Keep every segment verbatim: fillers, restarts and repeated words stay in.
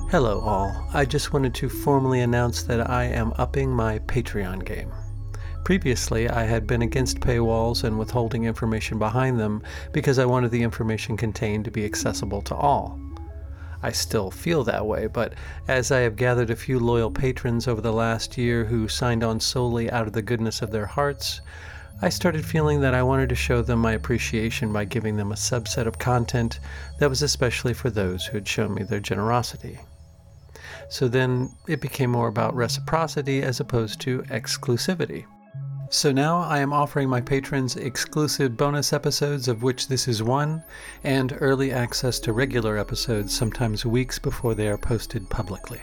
Hello all, I just wanted to formally announce that I am upping my Patreon game. Previously, I had been against paywalls and withholding information behind them because I wanted the information contained to be accessible to all. I still feel that way, but as I have gathered a few loyal patrons over the last year who signed on solely out of the goodness of their hearts, I started feeling that I wanted to show them my appreciation by giving them a subset of content that was especially for those who had shown me their generosity. So then it became more about reciprocity as opposed to exclusivity. So now I am offering my patrons exclusive bonus episodes, of which this is one, and early access to regular episodes sometimes weeks before they are posted publicly.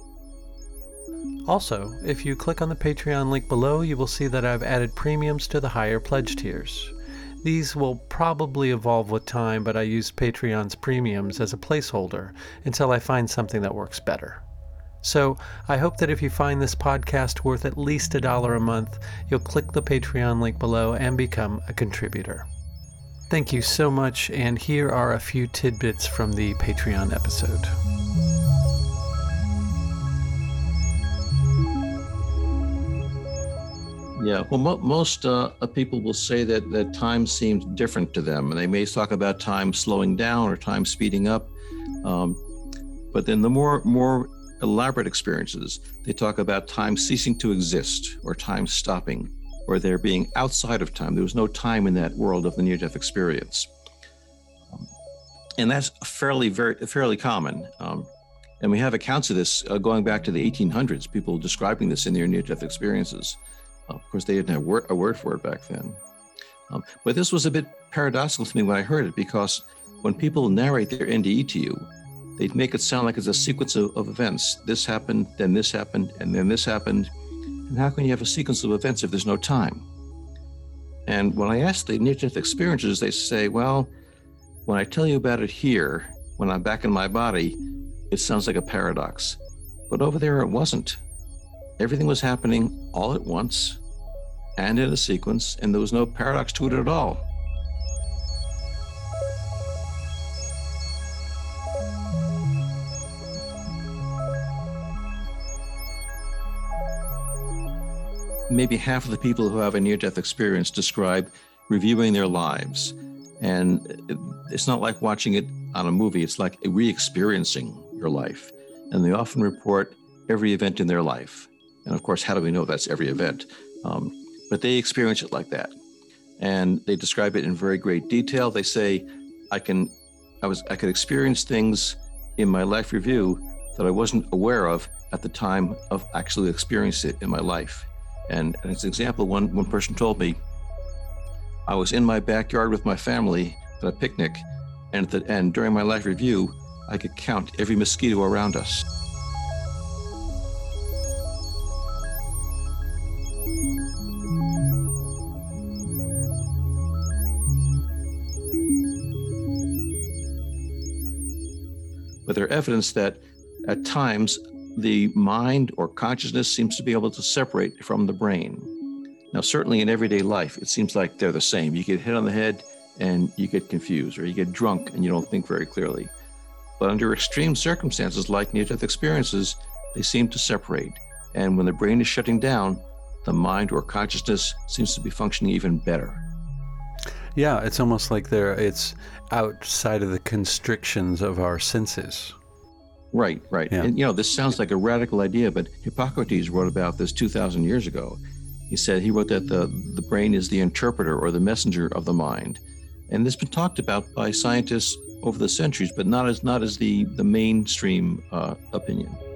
Also, if you click on the Patreon link below, you will see that I've added premiums to the higher pledge tiers. These will probably evolve with time, but I used Patreon's premiums as a placeholder until I find something that works better. So I hope that if you find this podcast worth at least a dollar a month, you'll click the Patreon link below and become a contributor. Thank you so much, and here are a few tidbits from the Patreon episode. Yeah, well, mo- most uh, people will say that, that time seems different to them, and they may talk about time slowing down or time speeding up. Um, but then the more more elaborate experiences, they talk about time ceasing to exist, or time stopping, or there being outside of time. There was no time in that world of the near-death experience. Um, and that's fairly, very, fairly common. Um, and we have accounts of this uh, going back to the eighteen hundreds, people describing this in their near-death experiences. Uh, of course, they didn't have word, a word for it back then. Um, but this was a bit paradoxical to me when I heard it, because when people narrate their N D E to you, they'd make it sound like it's a sequence of, of events. This happened, then this happened, and then this happened. And how can you have a sequence of events if there's no time? And when I ask the near-death experiencers, they say, well, when I tell you about it here, when I'm back in my body, it sounds like a paradox. But over there, it wasn't. Everything was happening all at once and in a sequence, and there was no paradox to it at all. Maybe half of the people who have a near-death experience describe reviewing their lives. And it's not like watching it on a movie, it's like re-experiencing your life. And they often report every event in their life. And of course, how do we know that's every event? Um, but they experience it like that. And they describe it in very great detail. They say, I can, I was, I could experience things in my life review that I wasn't aware of at the time of actually experiencing it in my life. And as an example, one, one person told me, I was in my backyard with my family at a picnic, and at the end, during my life review, I could count every mosquito around us. But there are evidence that at times, the mind or consciousness seems to be able to separate from the brain. Now, certainly in everyday life, it seems like they're the same. You get hit on the head and you get confused, or you get drunk and you don't think very clearly. But under extreme circumstances like near-death experiences, they seem to separate. And when the brain is shutting down, the mind or consciousness seems to be functioning even better. Yeah, it's almost like they're, it's outside of the constrictions of our senses. Right, right. Yeah. And, you know, this sounds like a radical idea, but Hippocrates wrote about this two thousand years ago. He said, he wrote that the, the brain is the interpreter or the messenger of the mind. And this has been talked about by scientists over the centuries, but not as not as the, the mainstream uh, opinion.